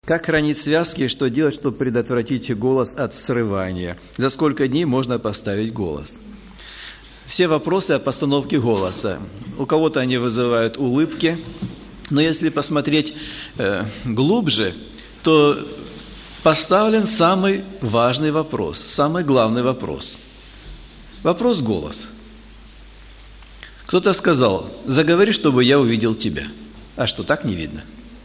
Как хранить связки и что делать, чтобы предотвратить голос от срывания? За сколько дней можно поставить голос? Все вопросы о постановке голоса. У кого-то они вызывают улыбки, но если посмотреть глубже, то поставлен самый важный вопрос, самый главный вопрос. Вопрос голос. Кто-то сказал: заговори, чтобы я увидел тебя. А что, так не видно?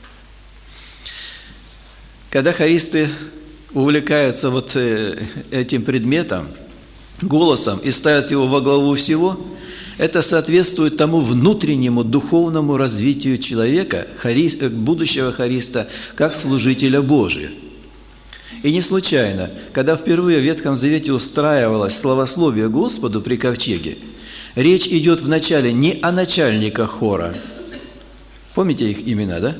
Когда хористы увлекаются вот этим предметом, голосом, и ставят его во главу всего, это соответствует тому внутреннему духовному развитию человека, будущего хориста, как служителя Божия. И не случайно, когда впервые в Ветхом Завете устраивалось славословие Господу при ковчеге, речь идет вначале не о начальниках хора. Помните их имена, да?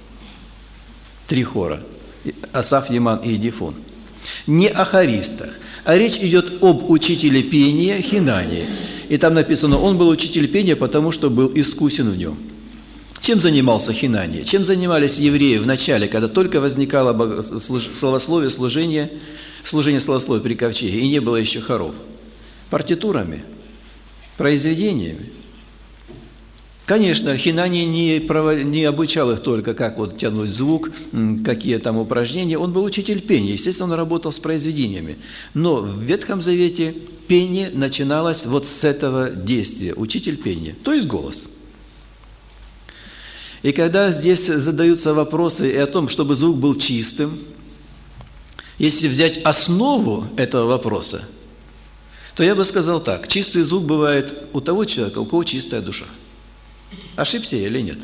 3 хора. Асаф, Еман и Едифон. Не о хористах, а речь идет об учителе пения Хинании. И там написано: он был учитель пения, потому что был искусен в нем. Чем занимался Хинания? Чем занимались евреи в начале, когда только возникало славословие, служение славословия при ковчеге, и не было еще хоров? Партитурами, произведениями. Конечно, Хинания не обучал их только, как вот тянуть звук, какие там упражнения. Он был учитель пения, естественно, он работал с произведениями. Но в Ветхом Завете пение начиналось вот с этого действия, учитель пения, то есть голос. И когда здесь задаются вопросы и о том, чтобы звук был чистым, если взять основу этого вопроса, то я бы сказал так: чистый звук бывает у того человека, у кого чистая душа. Ошибся я или нет?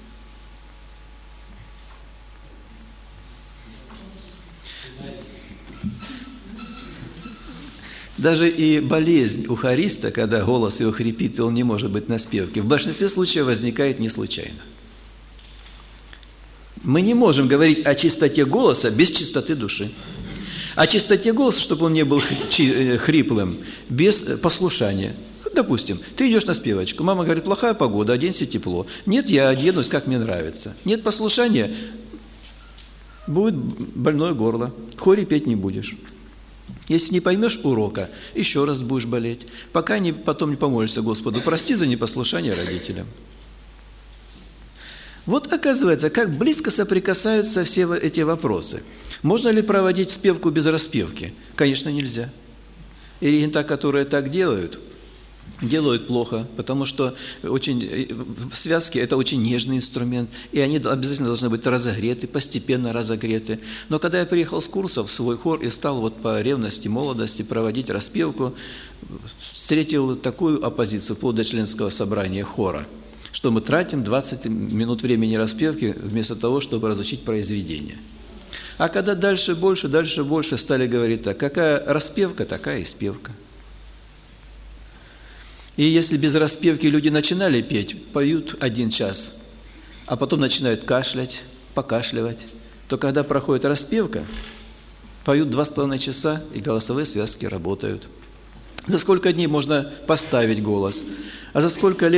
Даже и болезнь у хориста, когда голос его хрипит, и он не может быть на спевке, в большинстве случаев возникает не случайно. Мы не можем говорить о чистоте голоса без чистоты души. О чистоте голоса, чтобы он не был хриплым, без послушания. Допустим, ты идешь на спевочку, мама говорит: плохая погода, оденься тепло. Нет, я оденусь, как мне нравится. Нет послушания, будет больное горло, в хоре петь не будешь. Если не поймешь урока, еще раз будешь болеть, пока потом не помолишься Господу: прости за непослушание родителям. Вот оказывается, как близко соприкасаются все эти вопросы. Можно ли проводить спевку без распевки? Конечно, нельзя. И регента, которые так делают плохо, потому что связки – это очень нежный инструмент, и они обязательно должны быть разогреты, постепенно разогреты. Но когда я приехал с курсов в свой хор и стал вот по ревности, молодости проводить распевку, встретил такую оппозицию вплоть до членского собрания хора, что мы тратим 20 минут времени распевки вместо того, чтобы разучить произведение. А когда дальше больше стали говорить так: какая распевка, такая и спевка. И если без распевки люди начинали петь, поют 1 час, а потом начинают кашлять, покашливать, то когда проходит распевка, поют 2,5 часа, и голосовые связки работают. За сколько дней можно поставить голос? А за сколько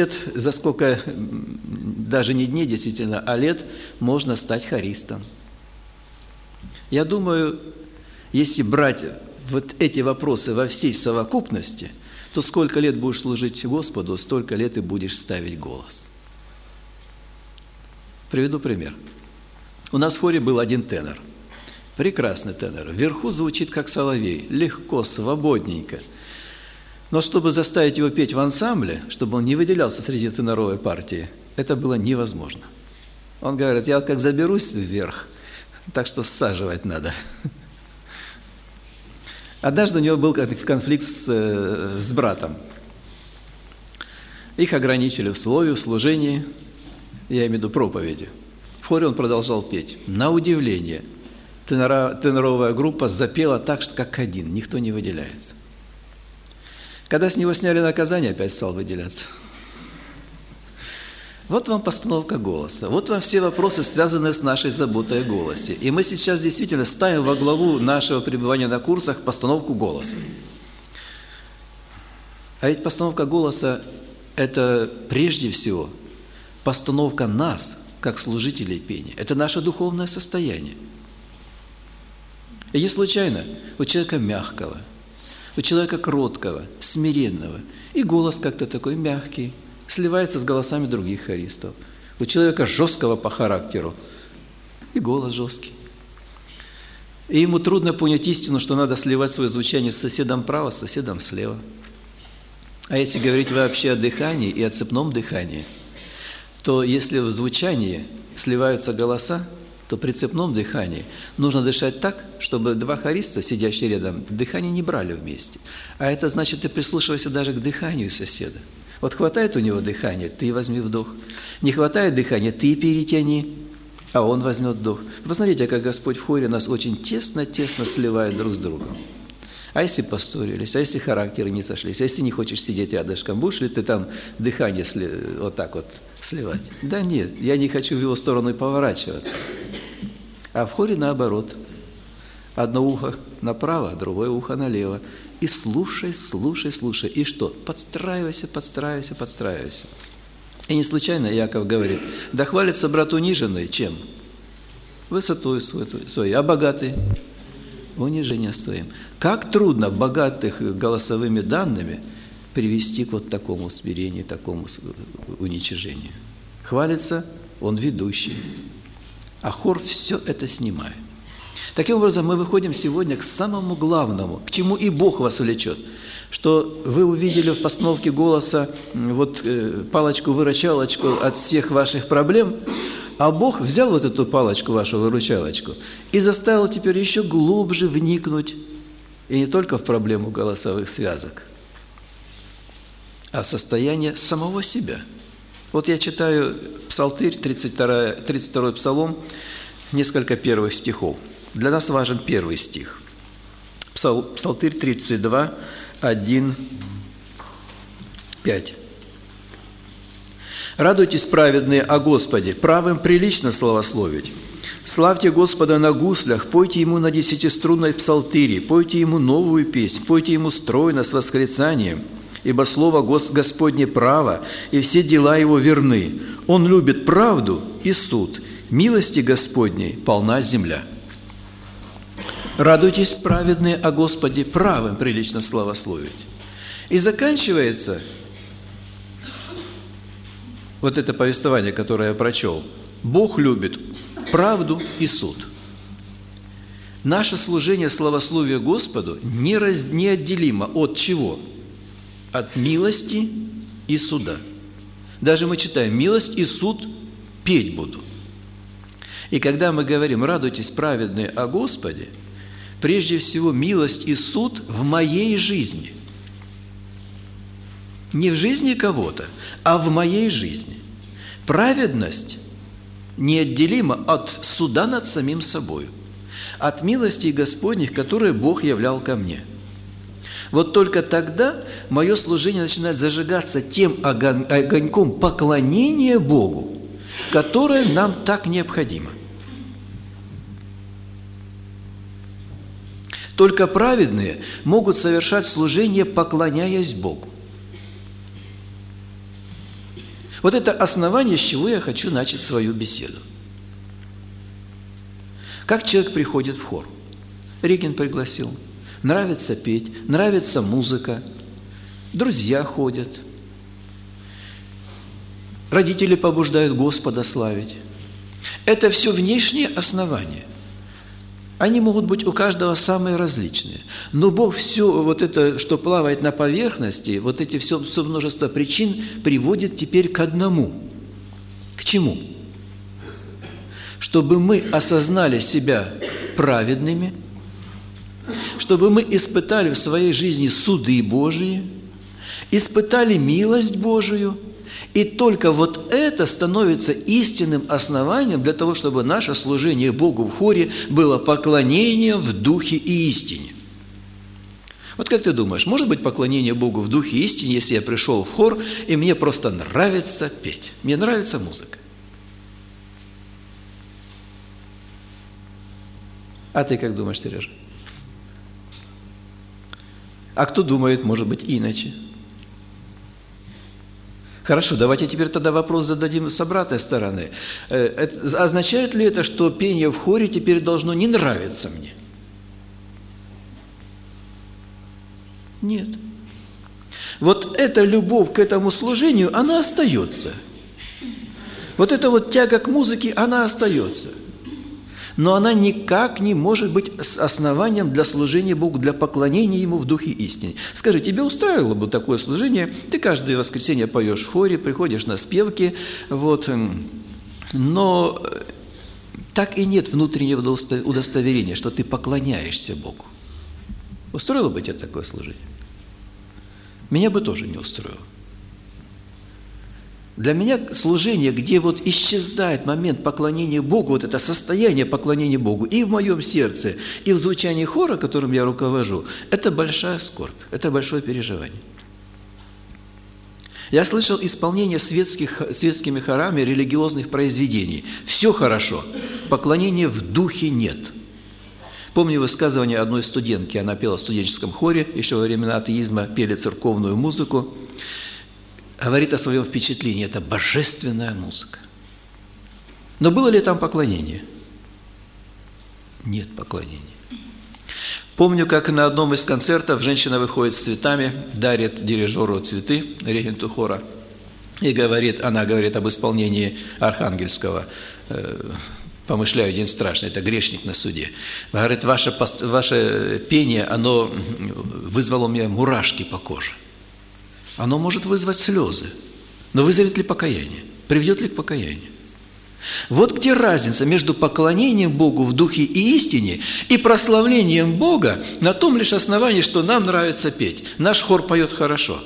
даже не дней действительно, а лет можно стать хористом? Я думаю, если брать вот эти вопросы во всей совокупности, то сколько лет будешь служить Господу, столько лет и будешь ставить голос. Приведу пример. У нас в хоре был один тенор. Прекрасный тенор. Вверху звучит как соловей. Легко, свободненько. Но чтобы заставить его петь в ансамбле, чтобы он не выделялся среди теноровой партии, это было невозможно. Он говорит: я вот как заберусь вверх, так что саживать надо. Однажды у него был конфликт с братом. Их ограничили в слове, в служении, я имею в виду проповеди. В хоре он продолжал петь. На удивление, теноровая группа запела так, что как один, никто не выделяется. Когда с него сняли наказание, опять стал выделяться. Вот вам постановка голоса. Вот вам все вопросы, связанные с нашей заботой о голосе. И мы сейчас действительно ставим во главу нашего пребывания на курсах постановку голоса. А ведь постановка голоса – это прежде всего постановка нас, как служителей пения. Это наше духовное состояние. И не случайно у человека мягкого, у человека кроткого, смиренного, и голос как-то такой мягкий, сливается с голосами других хористов. У человека жесткого по характеру, и голос жесткий. И ему трудно понять истину, что надо сливать свое звучание с соседом справа, с соседом слева. А если говорить вообще о дыхании и о цепном дыхании, то если в звучании сливаются голоса, то при цепном дыхании нужно дышать так, чтобы два хориста, сидящие рядом, дыхание не брали вместе. А это значит, ты прислушивайся даже к дыханию соседа. Вот хватает у него дыхания, ты возьми вдох. Не хватает дыхания, ты перетяни, а он возьмет вдох. Посмотрите, как Господь в хоре нас очень тесно-тесно сливает друг с другом. А если поссорились, а если характеры не сошлись, а если не хочешь сидеть рядышком, будешь ли ты там дыхание вот так вот сливать? Да нет, я не хочу в его сторону и поворачиваться. А в хоре наоборот. Одно ухо направо, другое ухо налево. И слушай, слушай, слушай. И что? Подстраивайся, подстраивайся, подстраивайся. И не случайно Иаков говорит, да хвалится брат униженный чем? Высотой своей, а богатый? Унижение своим. Как трудно богатых голосовыми данными привести к вот такому смирению, такому уничижению. Хвалится он ведущий, а хор все это снимает. Таким образом, мы выходим сегодня к самому главному, к чему и Бог вас влечет, что вы увидели в постановке голоса вот палочку-выручалочку от всех ваших проблем, а Бог взял вот эту палочку, вашу выручалочку, и заставил теперь еще глубже вникнуть, и не только в проблему голосовых связок, а в состояние самого себя. Вот я читаю Псалтырь, 32-й Псалом, несколько первых стихов. Для нас важен первый стих. Псалтырь 32, 1, 5. «Радуйтесь, праведные, о Господе, правым прилично славословить. Славьте Господа на гуслях, пойте Ему на десятиструнной псалтыре, пойте Ему новую песнь, пойте Ему стройно с восклицанием, ибо слово Господне право, и все дела Его верны. Он любит правду и суд, милости Господней полна земля». Радуйтесь, праведные, о Господе, правым прилично славословить. И заканчивается вот это повествование, которое я прочел. Бог любит правду и суд. Наше служение славословия Господу неотделимо от чего? От милости и суда. Даже мы читаем «милость и суд петь буду». И когда мы говорим «радуйтесь, праведные, о Господе», прежде всего милость и суд в моей жизни. Не в жизни кого-то, а в моей жизни. Праведность неотделима от суда над самим собой, от милостей Господних, которые Бог являл ко мне. Вот только тогда мое служение начинает зажигаться тем огоньком поклонения Богу, которое нам так необходимо. Только праведные могут совершать служение, поклоняясь Богу. Вот это основание, с чего я хочу начать свою беседу. Как человек приходит в хор? Регин пригласил. Нравится петь, нравится музыка, друзья ходят, родители побуждают Господа славить. Это все внешние основания. Они могут быть у каждого самые различные. Но Бог все вот это, что плавает на поверхности, вот эти все множество причин приводит теперь к одному. К чему? Чтобы мы осознали себя праведными, чтобы мы испытали в своей жизни суды Божии, испытали милость Божию, и только вот это становится истинным основанием для того, чтобы наше служение Богу в хоре было поклонением в духе и истине. Вот как ты думаешь, может быть поклонение Богу в духе и истине, если я пришел в хор, и мне просто нравится петь, мне нравится музыка? А ты как думаешь, Сережа? А кто думает, может быть, иначе? Хорошо, давайте теперь тогда вопрос зададим с обратной стороны. Означает ли это, что пение в хоре теперь должно не нравиться мне? Нет. Вот эта любовь к этому служению, она остается. Вот эта вот тяга к музыке, она остается. Но она никак не может быть основанием для служения Богу, для поклонения Ему в Духе истине. Скажи, тебе устраивало бы такое служение? Ты каждое воскресенье поешь в хоре, приходишь на спевки, вот, но так и нет внутреннего удостоверения, что ты поклоняешься Богу. Устроило бы тебе такое служение? Меня бы тоже не устроило. Для меня служение, где вот исчезает момент поклонения Богу, вот это состояние поклонения Богу и в моем сердце, и в звучании хора, которым я руковожу, это большая скорбь, это большое переживание. Я слышал исполнение светскими хорами религиозных произведений. Все хорошо, поклонения в духе нет. Помню высказывание одной студентки, она пела в студенческом хоре, еще во времена атеизма пели церковную музыку. Говорит о своем впечатлении, это божественная музыка. Но было ли там поклонение? Нет поклонения. Помню, как на одном из концертов женщина выходит с цветами, дарит дирижеру цветы, регенту хора, и она говорит об исполнении Архангельского. Помышляю, день страшный, это грешник на суде. Говорит, ваше пение, оно вызвало у меня мурашки по коже. Оно может вызвать слезы, но вызовет ли покаяние? Приведет ли к покаянию? Вот где разница между поклонением Богу в духе и истине и прославлением Бога на том лишь основании, что нам нравится петь. Наш хор поет хорошо.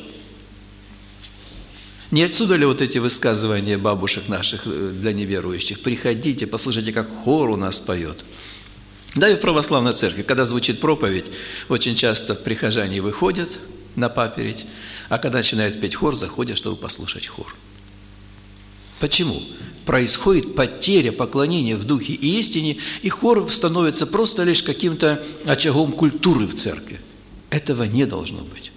Не отсюда ли вот эти высказывания бабушек наших для неверующих? Приходите, послушайте, как хор у нас поет. Да и в православной церкви, когда звучит проповедь, очень часто прихожане выходят на папередь, а когда начинают петь хор, заходят, чтобы послушать хор. Почему? Происходит потеря поклонения в духе и истине, и хор становится просто лишь каким-то очагом культуры в церкви. Этого не должно быть.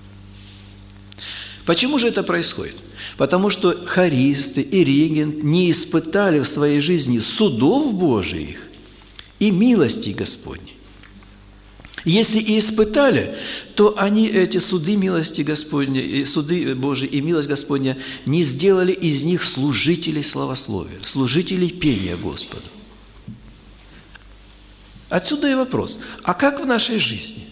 Почему же это происходит? Потому что хористы и регент не испытали в своей жизни судов Божиих и милости Господней. Если и испытали, то они эти суды милости Господней, суды Божии и милость Господня не сделали из них служителей славословия, служителей пения Господу. Отсюда и вопрос, а как в нашей жизни?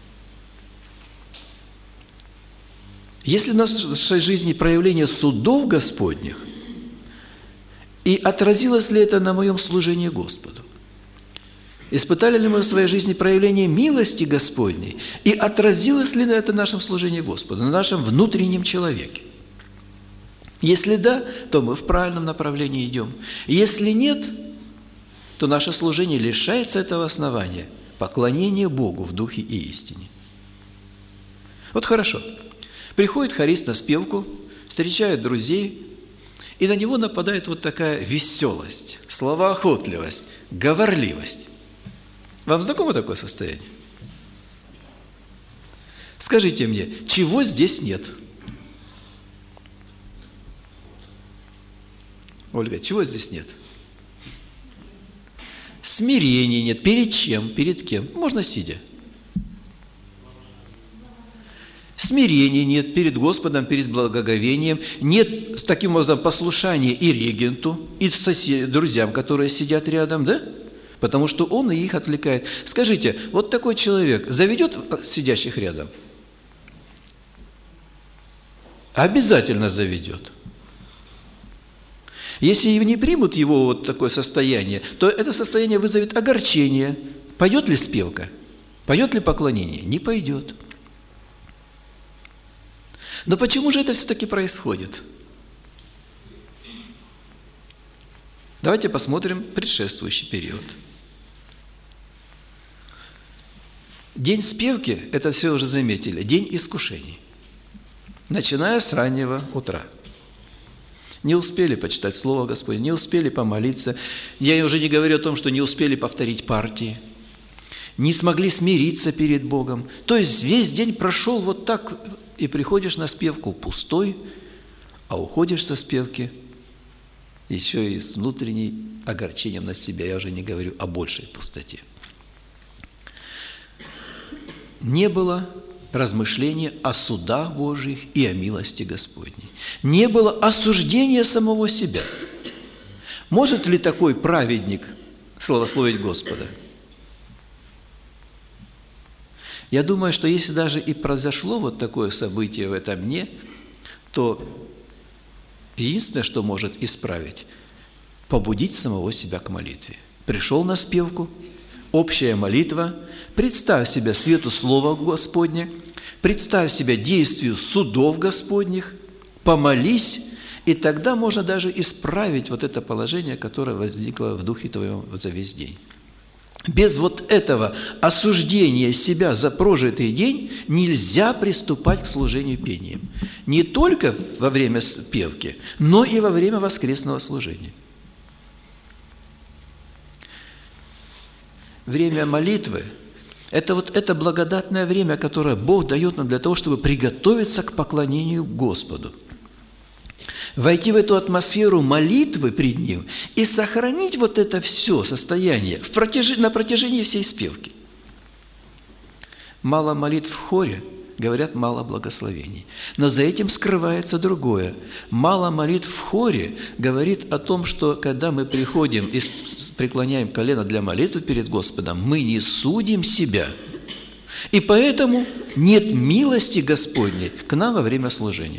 Если в нашей жизни проявление судов Господних, и отразилось ли это на моем служении Господу? Испытали ли мы в своей жизни проявление милости Господней? И отразилось ли это на нашем служении Господу, на нашем внутреннем человеке? Если да, то мы в правильном направлении идем. Если нет, то наше служение лишается этого основания – поклонения Богу в духе и истине. Вот хорошо. Приходит хорист на спевку, встречает друзей, и на него нападает вот такая веселость, словоохотливость, говорливость. Вам знакомо такое состояние? Скажите мне, чего здесь нет? Ольга, чего здесь нет? Смирения нет. Перед чем? Перед кем? Можно сидя. Смирения нет перед Господом, перед благоговением. Нет, таким образом, послушания и регенту, и друзьям, которые сидят рядом, да? Потому что он и их отвлекает. Скажите, вот такой человек заведет сидящих рядом? Обязательно заведет. Если не примут его вот такое состояние, то это состояние вызовет огорчение. Пойдет ли спевка? Пойдет ли поклонение? Не пойдет. Но почему же это все-таки происходит? Давайте посмотрим предшествующий период. День спевки, это все уже заметили, день искушений. Начиная с раннего утра. Не успели почитать Слово Господне, не успели помолиться. Я уже не говорю о том, что не успели повторить партии. Не смогли смириться перед Богом. То есть весь день прошел вот так, и приходишь на спевку пустой, а уходишь со спевки еще и с внутренним огорчением на себя. Я уже не говорю о большей пустоте. Не было размышления о судах Божьих и о милости Господней. Не было осуждения самого себя. Может ли такой праведник славословить Господа? Я думаю, что если даже и произошло вот такое событие в этом дне, то единственное, что может исправить, побудить самого себя к молитве. Пришел на спевку, общая молитва, представь себя свету Слова Господня, представь себя действию судов Господних, помолись, и тогда можно даже исправить вот это положение, которое возникло в духе твоем за весь день. Без вот этого осуждения себя за прожитый день нельзя приступать к служению пением. Не только во время певки, но и во время воскресного служения. Время молитвы – это благодатное время, которое Бог дает нам для того, чтобы приготовиться к поклонению Господу. Войти в эту атмосферу молитвы пред Ним и сохранить вот это все состояние на протяжении всей спевки. Мало молитв в хоре, говорят, мало благословений. Но за этим скрывается другое. Мало молитв в хоре говорит о том, что когда мы приходим и преклоняем колено для молитвы перед Господом, мы не судим себя. И поэтому нет милости Господней к нам во время служения.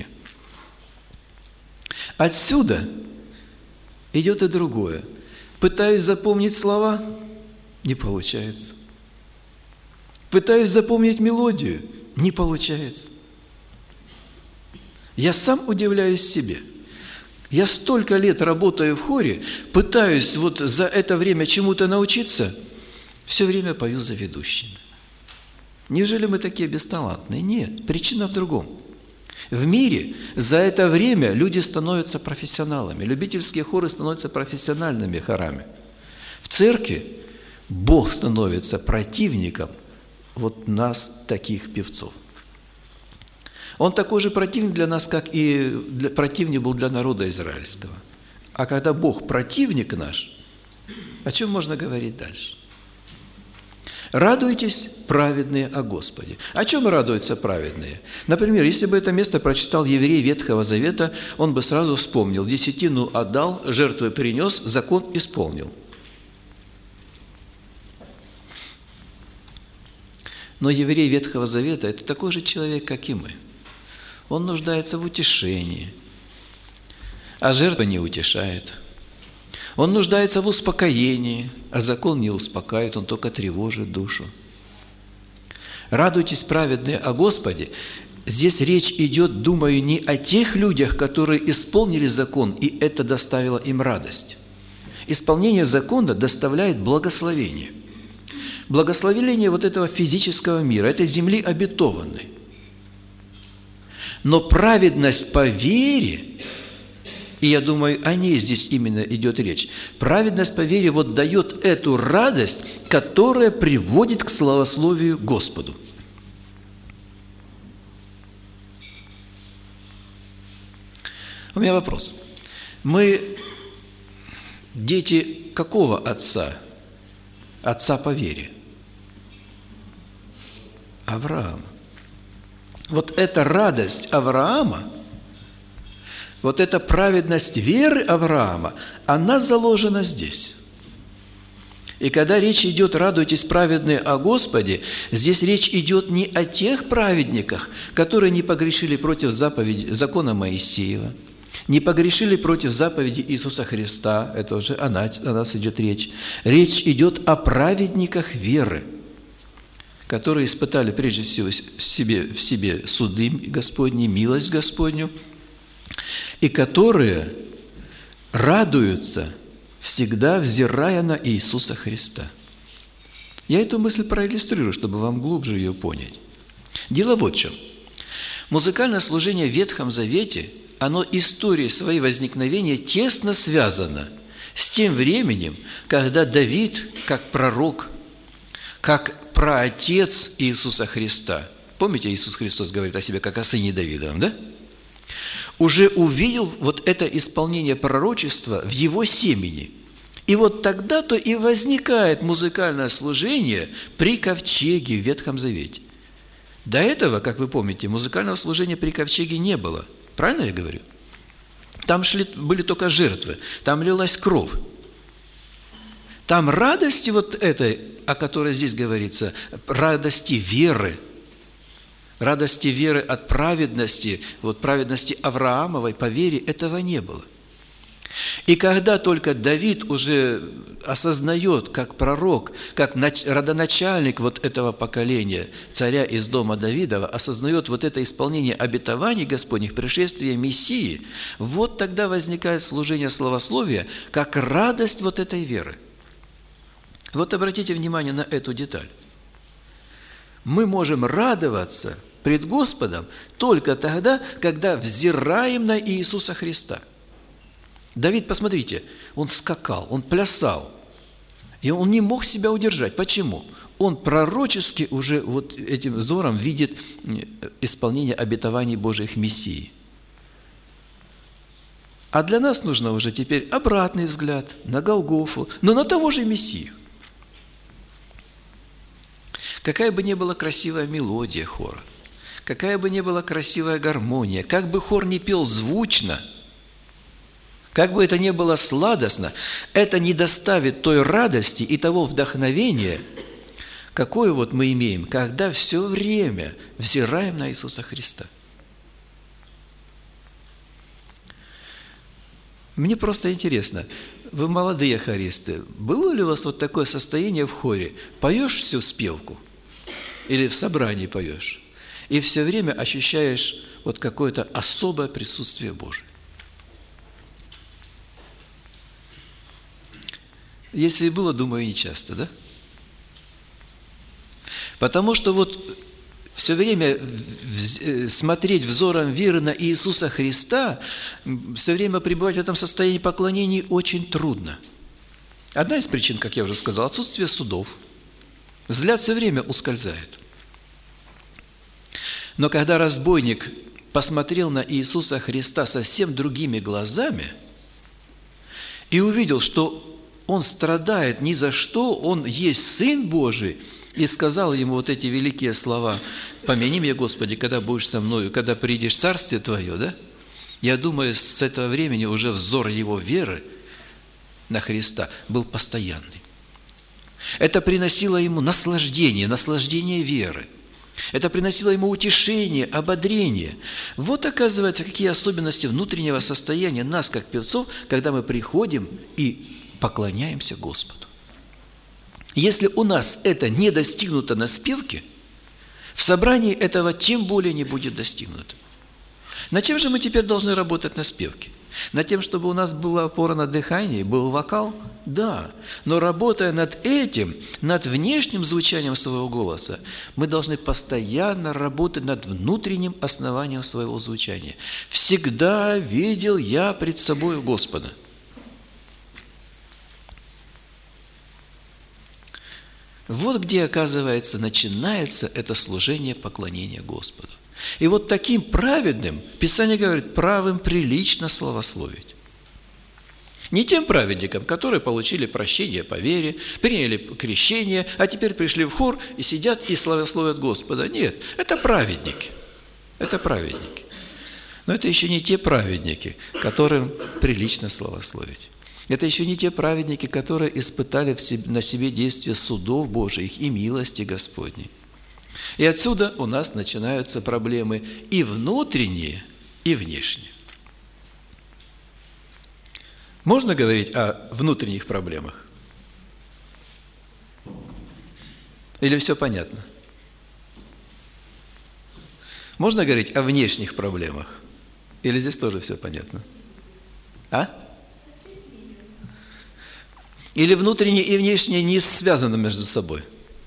Отсюда идет и другое. Пытаюсь запомнить слова – не получается. Пытаюсь запомнить мелодию – не получается. Я сам удивляюсь себе. Я столько лет работаю в хоре, пытаюсь вот за это время чему-то научиться, все время пою за ведущими. Неужели мы такие бесталантные? Нет, причина в другом. В мире за это время люди становятся профессионалами, любительские хоры становятся профессиональными хорами. В церкви Бог становится противником вот нас, таких певцов. Он такой же противник для нас, как и противник был для народа израильского. А когда Бог противник наш, о чем можно говорить дальше? Радуйтесь, праведные, о Господе. О чем радуются праведные? Например, если бы это место прочитал еврей Ветхого Завета, он бы сразу вспомнил: десятину отдал, жертвы принес, закон исполнил. Но еврей Ветхого Завета – это такой же человек, как и мы. Он нуждается в утешении, а жертва не утешает. Он нуждается в успокоении, а закон не успокаивает, он только тревожит душу. Радуйтесь, праведные, о Господе. Здесь речь идет, думаю, не о тех людях, которые исполнили закон, и это доставило им радость. Исполнение закона доставляет благословение. Благословение вот этого физического мира, этой земли обетованной. Но праведность по вере, и я думаю, о ней здесь именно идет речь, праведность по вере вот дает эту радость, которая приводит к славословию Господу. У меня вопрос. Мы дети какого отца? Отца по вере. Авраама. Вот эта радость Авраама, вот эта праведность веры Авраама, она заложена здесь. И когда речь идет «радуйтесь, праведные, о Господе», здесь речь идет не о тех праведниках, которые не погрешили против заповеди закона Моисеева, не погрешили против заповеди Иисуса Христа, это уже о нас идет речь. Речь идет о праведниках веры, которые испытали прежде всего в себе суды Господни, милость Господню, и которые радуются, всегда взирая на Иисуса Христа. Я эту мысль проиллюстрирую, чтобы вам глубже ее понять. Дело вот в чем. Музыкальное служение в Ветхом Завете, оно историей своей возникновения тесно связано с тем временем, когда Давид, как пророк, как праотец Иисуса Христа, помните, Иисус Христос говорит о себе как о сыне Давидовом, да? Уже увидел вот это исполнение пророчества в его семени. И вот тогда-то и возникает музыкальное служение при ковчеге в Ветхом Завете. До этого, как вы помните, музыкального служения при ковчеге не было. Правильно я говорю? Там были только жертвы, там лилась кровь. Там радости вот этой, о которой здесь говорится, радости веры от праведности, вот праведности Авраамовой по вере, этого не было. И когда только Давид уже осознает, как пророк, как родоначальник вот этого поколения, царя из дома Давидова, осознает вот это исполнение обетований Господних, пришествие Мессии, вот тогда возникает служение славословия, как радость вот этой веры. Вот обратите внимание на эту деталь. Мы можем радоваться пред Господом только тогда, когда взираем на Иисуса Христа. Давид, посмотрите, он скакал, он плясал, и он не мог себя удержать. Почему? Он пророчески уже вот этим взором видит исполнение обетований Божьих Мессии. А для нас нужно уже теперь обратный взгляд на Голгофу, но на того же Мессию. Какая бы ни была красивая мелодия хора, какая бы ни была красивая гармония, как бы хор ни пел звучно, как бы это ни было сладостно, это не доставит той радости и того вдохновения, какое вот мы имеем, когда все время взираем на Иисуса Христа. Мне просто интересно, вы молодые хористы, было ли у вас вот такое состояние в хоре? Поешь всю спевку или в собрании поешь, и все время ощущаешь вот какое-то особое присутствие Божие? Если и было, думаю, не часто, да? Потому что вот все время смотреть взором веры на Иисуса Христа, все время пребывать в этом состоянии поклонения очень трудно. Одна из причин, как я уже сказал, отсутствие судов. Взгляд все время ускользает. Но когда разбойник посмотрел на Иисуса Христа совсем другими глазами и увидел, что Он страдает ни за что, Он есть Сын Божий, и сказал ему вот эти великие слова: «Помяни меня, Господи, когда будешь со мною, когда придешь в Царствие Твое», да? Я думаю, с этого времени уже взор его веры на Христа был постоянный. Это приносило ему наслаждение веры. Это приносило ему утешение, ободрение. Вот, оказывается, какие особенности внутреннего состояния нас, как певцов, когда мы приходим и поклоняемся Господу. Если у нас это не достигнуто на спевке, в собрании этого тем более не будет достигнуто. Над чем же мы теперь должны работать на спевке? Над тем, чтобы у нас была опора на дыхание, был вокал? Да. Но работая над этим, над внешним звучанием своего голоса, мы должны постоянно работать над внутренним основанием своего звучания. «Всегда видел я пред собою Господа». Вот где, оказывается, начинается это служение поклонения Господу. И вот таким праведным, Писание говорит, правым прилично славословить. Не тем праведникам, которые получили прощение по вере, приняли крещение, а теперь пришли в хор и сидят и славословят Господа. Нет, это праведники. Это праведники. Но это еще не те праведники, которым прилично славословить. Это еще не те праведники, которые испытали на себе действие судов Божиих и милости Господней. И отсюда у нас начинаются проблемы и внутренние, и внешние. Можно говорить о внутренних проблемах? Или все понятно? Можно говорить о внешних проблемах? Или здесь тоже все понятно? А? Или внутреннее и внешнее не связаны между собой?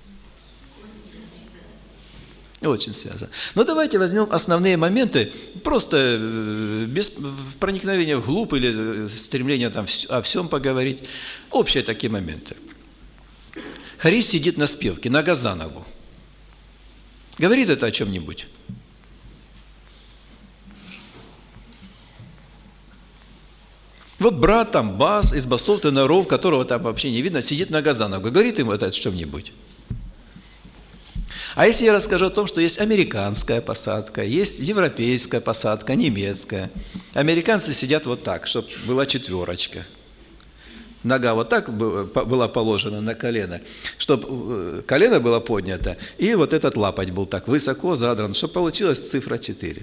Очень связано. Но давайте возьмем основные моменты, просто без проникновения вглубь или стремления там о всем поговорить. Общие такие моменты. Харист сидит на спевке, нога за ногу. Говорит это о чем-нибудь? Вот брат там, бас, из басов теноров, которого там вообще не видно, сидит нога за ногу. Говорит ему это о чем-нибудь? А если я расскажу о том, что есть американская посадка, есть европейская посадка, немецкая. Американцы сидят вот так, чтобы была четверочка. Нога вот так была положена на колено, чтобы колено было поднято, и вот этот лапоть был так высоко задран, чтобы получилась цифра 4.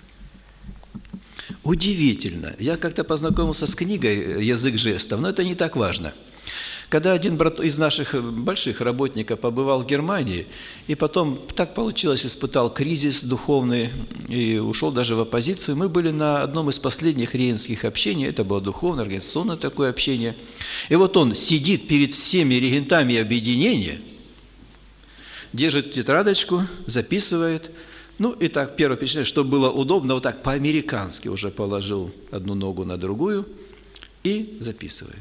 Удивительно. Я как-то познакомился с книгой «Язык жестов», но это не так важно. Когда один брат из наших больших работников побывал в Германии, и потом так получилось, испытал кризис духовный и ушел даже в оппозицию, мы были на одном из последних регентских общений, это было духовное, организационное такое общение, и вот он сидит перед всеми регентами объединения, держит тетрадочку, записывает, ну и так первое впечатление, чтобы было удобно, вот так по-американски уже положил одну ногу на другую и записывает.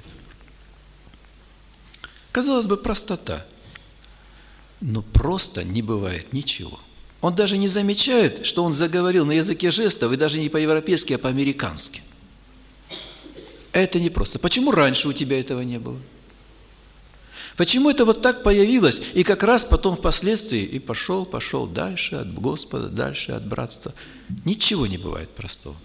Казалось бы, простота. Но просто не бывает ничего. Он даже не замечает, что он заговорил на языке жестов, и даже не по-европейски, а по-американски. Это не просто. Почему раньше у тебя этого не было? Почему это вот так появилось, и как раз потом впоследствии и пошел дальше от Господа, дальше от братства? Ничего не бывает простого.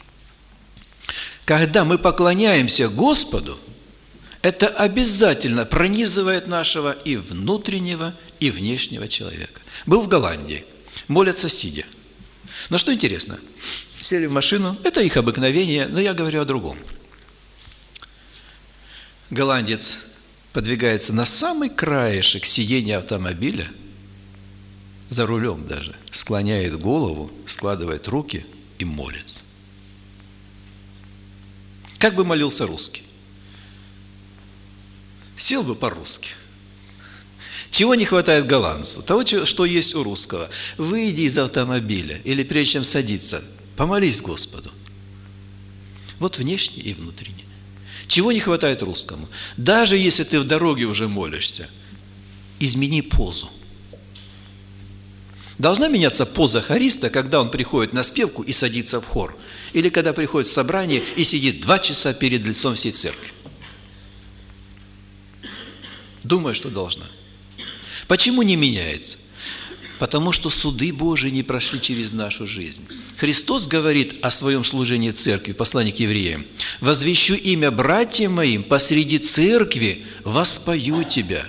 Когда мы поклоняемся Господу, это обязательно пронизывает нашего и внутреннего, и внешнего человека. Был в Голландии, молятся сидя. Но что интересно, сели в машину, это их обыкновение, но я говорю о другом. Голландец подвигается на самый краешек сиденья автомобиля, за рулем даже, склоняет голову, складывает руки и молится. Как бы молился русский? Сел бы по-русски. Чего не хватает голландцу? Того, что есть у русского. Выйди из автомобиля или прежде чем садиться, помолись Господу. Вот внешне и внутренне. Чего не хватает русскому? Даже если ты в дороге уже молишься, измени позу. Должна меняться поза хориста, когда он приходит на спевку и садится в хор, или когда приходит в собрание и сидит 2 часа перед лицом всей церкви. Думаю, что должна. Почему не меняется? Потому что суды Божии не прошли через нашу жизнь. Христос говорит о своем служении церкви, послании к евреям. «Возвещу имя братьям моим, посреди церкви воспою тебя».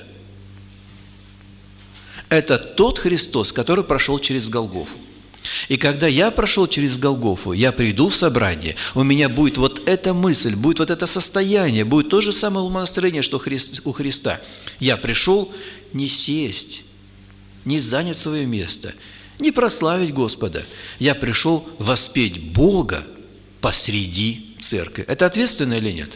Это тот Христос, который прошел через Голгофу. И когда я прошел через Голгофу, я приду в собрание, у меня будет вот эта мысль, будет вот это состояние, будет то же самое умонастроение, что у Христа. Я пришел не сесть, не занять свое место, не прославить Господа. Я пришел воспеть Бога посреди церкви. Это ответственно или нет?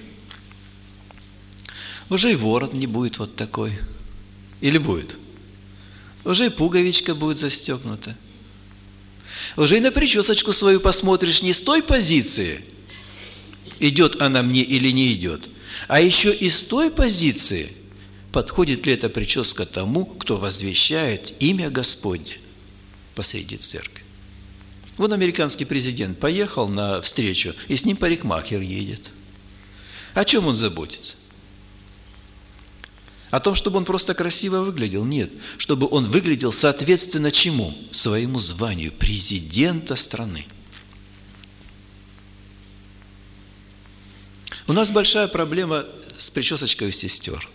Уже и ворот не будет вот такой. Или будет? Уже и пуговичка будет застегнута. Уже и на причесочку свою посмотришь не с той позиции, идет она мне или не идет, а еще и с той позиции, подходит ли эта прическа тому, кто возвещает имя Господне посреди церкви. Вон американский президент поехал на встречу, и с ним парикмахер едет. О чем он заботится? О том, чтобы он просто красиво выглядел? Нет. Чтобы он выглядел соответственно чему? Своему званию президента страны. У нас большая проблема с причесочкой у сестер.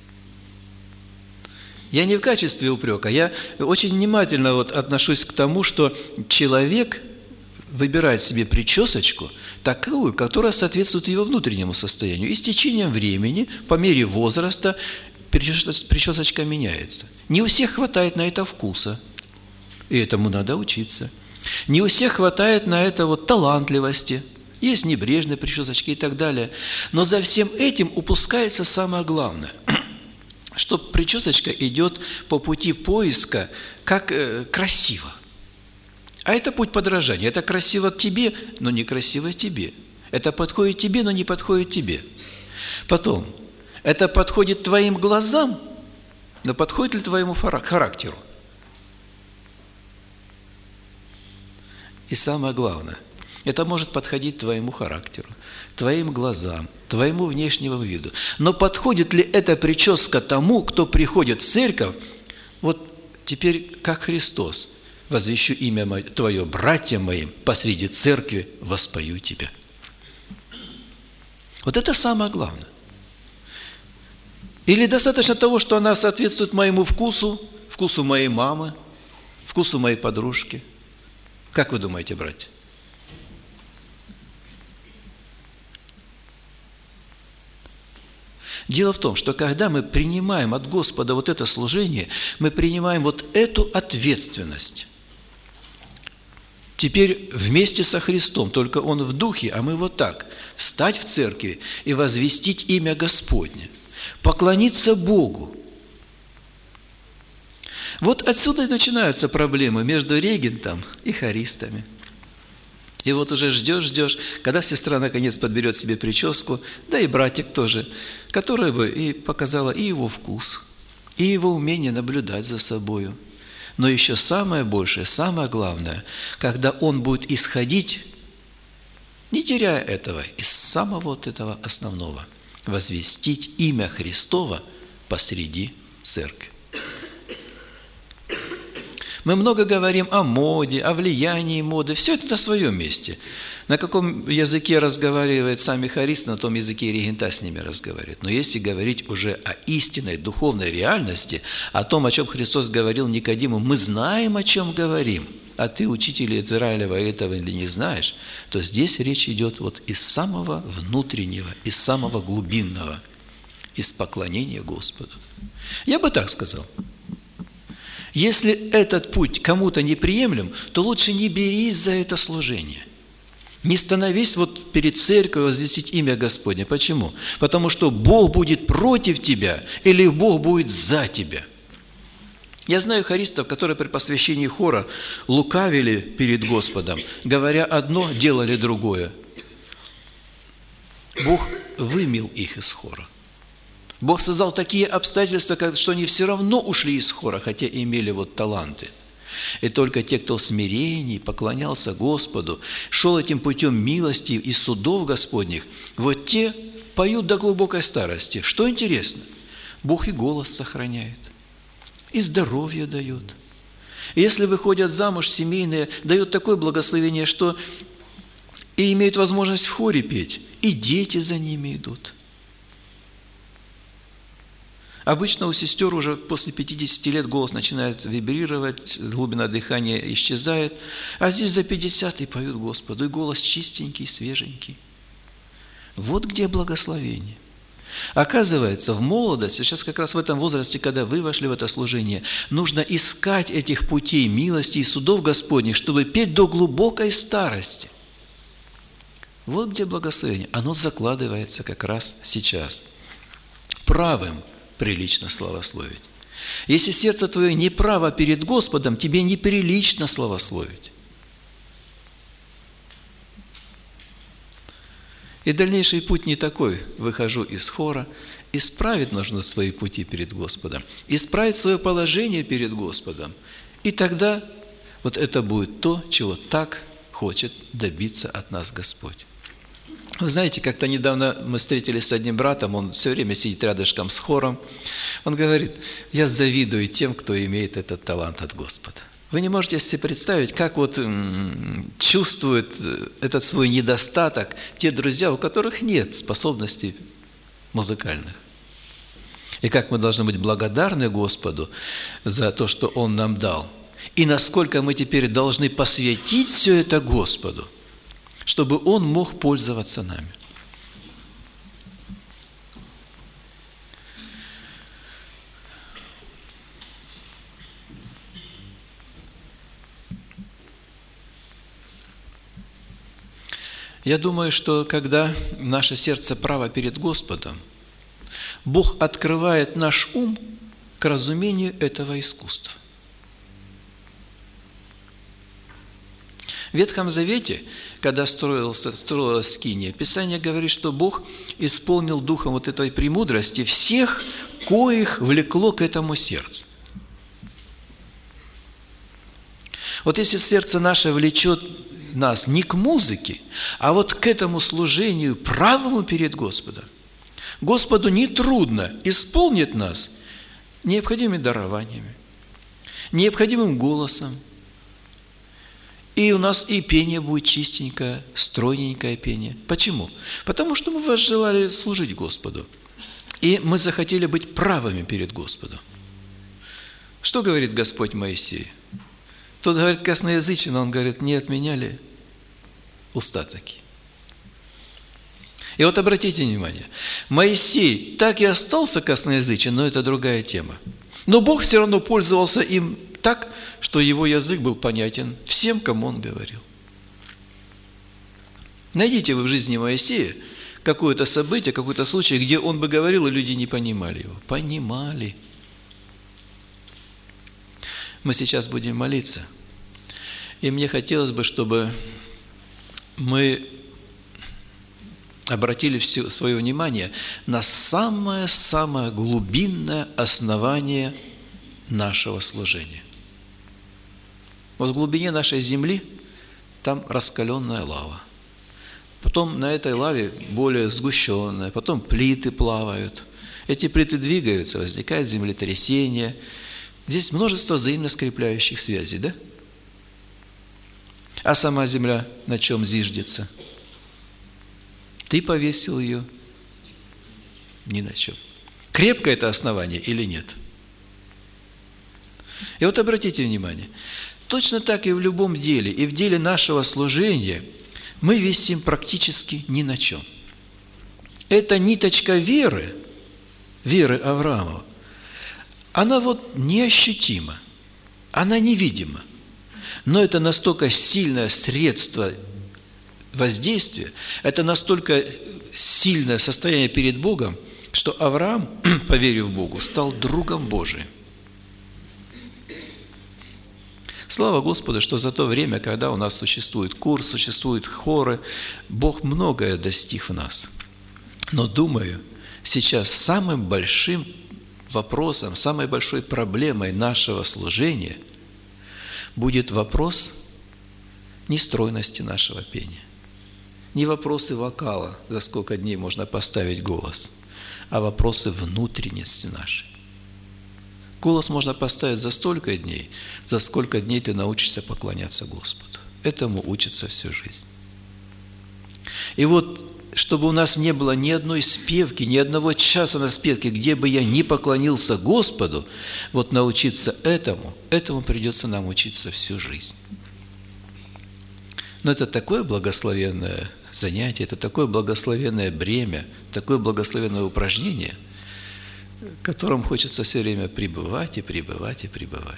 Я не в качестве упрека, я очень внимательно отношусь к тому, что человек выбирает себе причесочку такую, которая соответствует его внутреннему состоянию. И с течением времени, по мере возраста, причесочка меняется. Не у всех хватает на это вкуса, и этому надо учиться. Не у всех хватает на это талантливости. Есть небрежные причесочки и так далее. Но за всем этим упускается самое главное, что причесочка идет по пути поиска, как красиво. А это путь подражания. Это красиво тебе, но не красиво тебе. Это подходит тебе, но не подходит тебе. Потом, это подходит твоим глазам, но подходит ли твоему характеру? И самое главное, это может подходить твоему характеру, твоим глазам, твоему внешнему виду. Но подходит ли эта прическа тому, кто приходит в церковь, Теперь, как Христос, возвещу имя Твое братьям моим, посреди церкви воспою Тебя. Вот это самое главное. Или достаточно того, что она соответствует моему вкусу, вкусу моей мамы, вкусу моей подружки? Как вы думаете, братья? Дело в том, что когда мы принимаем от Господа вот это служение, мы принимаем вот эту ответственность. Теперь вместе со Христом, только Он в духе, а мы вот так, встать в церкви и возвестить имя Господне, поклониться Богу. Вот отсюда и начинаются проблемы между регентом и хористами. И вот уже ждешь, когда сестра наконец подберет себе прическу, да и братик тоже, которая бы и показала и его вкус, и его умение наблюдать за собою. Но еще самое большее, самое главное, когда он будет исходить, не теряя этого, из самого вот этого основного, возвестить имя Христова посреди церкви. Мы много говорим о моде, о влиянии моды. Все это на своем месте. На каком языке разговаривает сами хористы, на том языке и регента с ними разговаривает. Но если говорить уже о истинной духовной реальности, о том, о чем Христос говорил Никодиму, мы знаем, о чем говорим, а ты, учитель Израилева, этого или не знаешь, то здесь речь идет вот из самого внутреннего, из самого глубинного, из поклонения Господу. Я бы так сказал. Если этот путь кому-то неприемлем, то лучше не берись за это служение. Не становись вот перед церковью возвестить имя Господне. Почему? Потому что Бог будет против тебя или Бог будет за тебя. Я знаю хористов, которые при посвящении хора лукавили перед Господом, говоря одно, делали другое. Бог вымел их из хора. Бог создал такие обстоятельства, что они все равно ушли из хора, хотя имели вот таланты. И только те, кто в смирении поклонялся Господу, шел этим путем милости и судов Господних, вот те поют до глубокой старости. Что интересно, Бог и голос сохраняет, и здоровье дает. И если выходят замуж семейные, дает такое благословение, что и имеют возможность в хоре петь, и дети за ними идут. Обычно у сестер уже после 50 лет голос начинает вибрировать, глубина дыхания исчезает, а здесь за 50 и поют Господу, и голос чистенький, свеженький. Вот где благословение. Оказывается, в молодости, сейчас как раз в этом возрасте, когда вы вошли в это служение, нужно искать этих путей милости и судов Господних, чтобы петь до глубокой старости. Вот где благословение. Оно закладывается как раз сейчас. Правым прилично славословить. Если сердце твое неправо перед Господом, тебе неприлично славословить. И дальнейший путь не такой. Выхожу из хора, исправить нужно свои пути перед Господом, исправить свое положение перед Господом. И тогда вот это будет то, чего так хочет добиться от нас Господь. Вы знаете, как-то недавно мы встретились с одним братом, он все время сидит рядышком с хором. Он говорит: я завидую тем, кто имеет этот талант от Господа. Вы не можете себе представить, как вот чувствуют этот свой недостаток те друзья, у которых нет способностей музыкальных. И как мы должны быть благодарны Господу за то, что Он нам дал. И насколько мы теперь должны посвятить все это Господу, чтобы Он мог пользоваться нами. Я думаю, что когда наше сердце право перед Господом, Бог открывает наш ум к разумению этого искусства. В Ветхом Завете, когда строилась скиния, Писание говорит, что Бог исполнил духом вот этой премудрости всех, коих влекло к этому сердце. Вот если сердце наше влечет нас не к музыке, а вот к этому служению правому перед Господом, Господу нетрудно исполнить нас необходимыми дарованиями, необходимым голосом. И у нас и пение будет чистенькое, стройненькое пение. Почему? Потому что мы возжелали служить Господу. И мы захотели быть правыми перед Господом. Что говорит Господь Моисею? Тот говорит косноязычен, он говорит, не от меня ли уста такие? И вот обратите внимание, Моисей так и остался косноязычен, но это другая тема. Но Бог все равно пользовался им так, что его язык был понятен всем, кому он говорил. Найдите вы в жизни Моисея какое-то событие, какой-то случай, где он бы говорил, и люди не понимали его. Понимали. Мы сейчас будем молиться. И мне хотелось бы, чтобы мы обратили все свое внимание на самое-самое глубинное основание нашего служения. Вот в глубине нашей земли там раскаленная лава. Потом на этой лаве более сгущенная, потом плиты плавают. Эти плиты двигаются, возникает землетрясение. Здесь множество взаимно скрепляющих связей, да? А сама земля на чем зиждется? Ты повесил ее? Ни на чем. Крепко это основание или нет? И вот обратите внимание, точно так и в любом деле, и в деле нашего служения мы висим практически ни на чем. Эта ниточка веры Авраамова, она вот неощутима, она невидима, но это настолько сильное средство воздействия, это настолько сильное состояние перед Богом, что Авраам, поверив Богу, стал другом Божиим. Слава Господу, что за то время, когда у нас существует курс, существуют хоры, Бог многое достиг в нас. Но думаю, сейчас самым большим вопросом, самой большой проблемой нашего служения будет вопрос нестройности нашего пения. Не вопросы вокала, за сколько дней можно поставить голос, а вопросы внутренности нашей. Голос можно поставить за столько дней, за сколько дней ты научишься поклоняться Господу. Этому учится всю жизнь. И вот, чтобы у нас не было ни одной спевки, ни одного часа на спевке, где бы я не поклонился Господу, вот научиться этому придется нам учиться всю жизнь. Но это такое благословенное занятие, это такое благословенное бремя, такое благословенное упражнение, в котором хочется все время пребывать и пребывать и пребывать.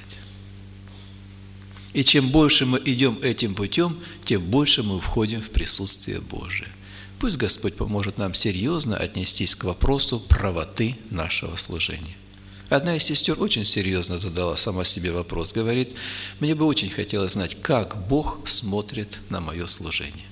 И чем больше мы идем этим путем, тем больше мы входим в присутствие Божие. Пусть Господь поможет нам серьезно отнестись к вопросу правоты нашего служения. Одна из сестер очень серьезно задала сама себе вопрос. Говорит, мне бы очень хотелось знать, как Бог смотрит на мое служение.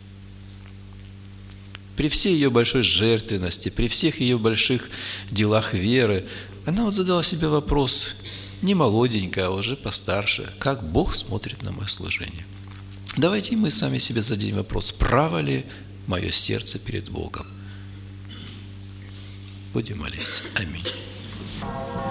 При всей ее большой жертвенности, при всех ее больших делах веры, она вот задала себе вопрос, не молоденькая, а уже постарше, как Бог смотрит на мое служение. Давайте мы сами себе зададим вопрос, право ли мое сердце перед Богом. Будем молиться. Аминь.